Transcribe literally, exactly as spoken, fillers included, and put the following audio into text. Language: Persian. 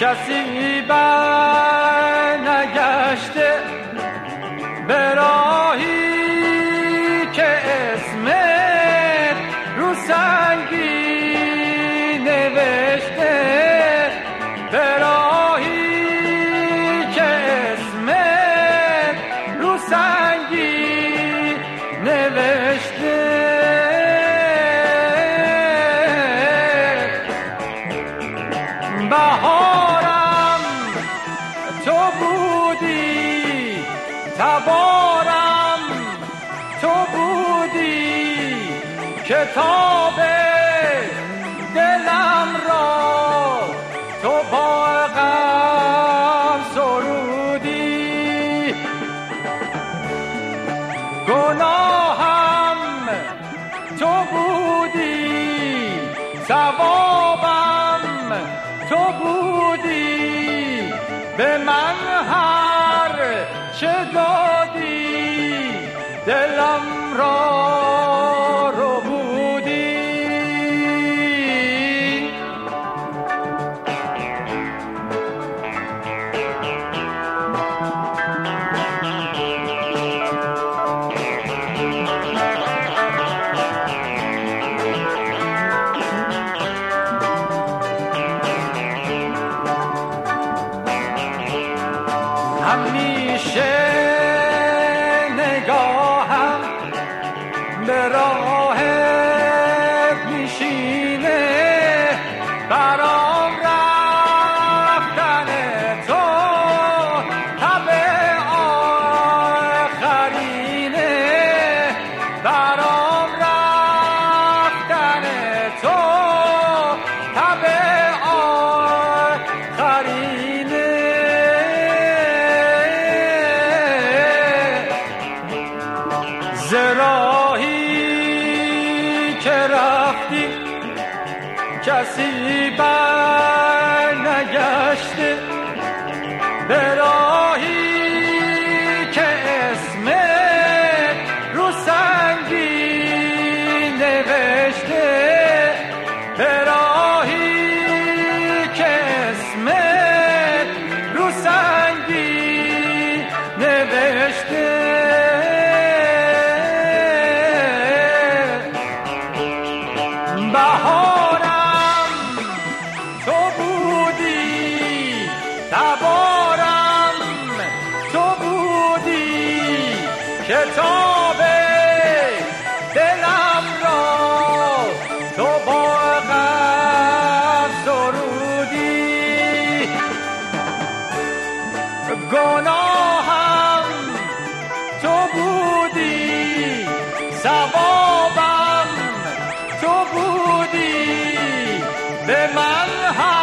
کسی بر نگشته به راهی که اسمت رو سنگی نوشته، به راهی که اسمت رو سنگی نوشته. بهارم تو بودی، تبارم تو بودی، کتاب دلم را تو با غم سرودی. گناهم تو بودی، ثوابم تو بودی، به من هر چه دادی دلم را رو بودی. همیشه نگاهم به راهت میشینه، برام رفتن تو تبع آخرینه، برام رفتن تو تبع آخرینه. زراهی که رفتی کسی بر نگشته، به راهی که اسمت رو سنگی نوشته، به راهی که اسمت رو سنگی نوشته. بهارم تو بودی، تبارم تو بودی، کتاب دلم را تو با غم سرودی. گناهم تو بودی، ثوابم تو بودی، به من هم